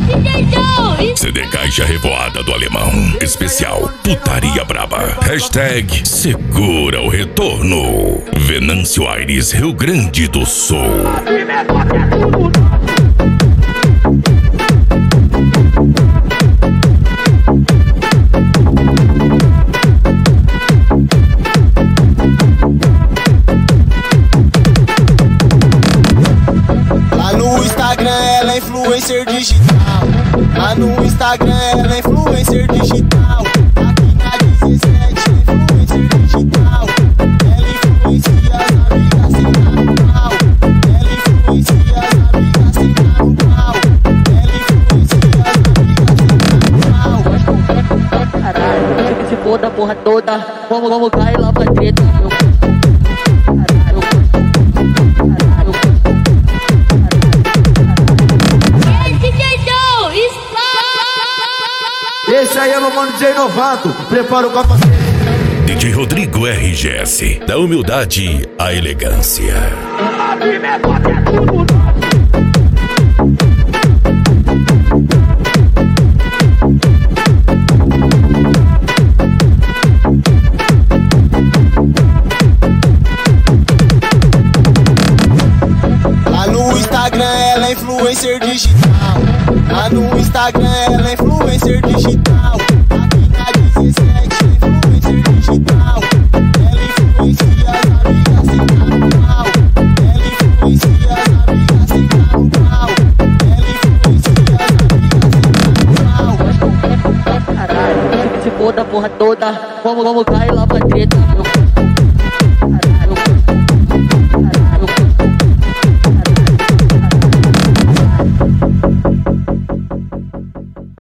CD Caixa Revoada do Alemão. Especial Putaria Braba. Hashtag Segura o Retorno. Venâncio Aires, Rio Grande do Sul. Lá no Instagram ela é influencer digital. Lá no Instagram ela é influencer digital. Aqui na 17 influencer digital. Ela influencia as amigas sem dar no pau. Ela influencia as amigas sem dar no pau. Ela influencia as amigas sem dar no pau. Caralho, que se foda a porra toda. Vamos cair lá pra treta. Esse aí é meu mano DJ Novato, prepara o capacete. DJ Rodrigo RGS, da humildade à elegância. Lá no Instagram ela é influencer digital. Lá no Instagram ela é influencer digital. Aqui na 17 influencer digital. Ela influencia as amigas sem dar no pau. Ela influencia as amigas sem dar no pau. Ela influencia as amigas sem dar no pau. Caralho, que se foda a porra toda. Vamos cair lá pra treta.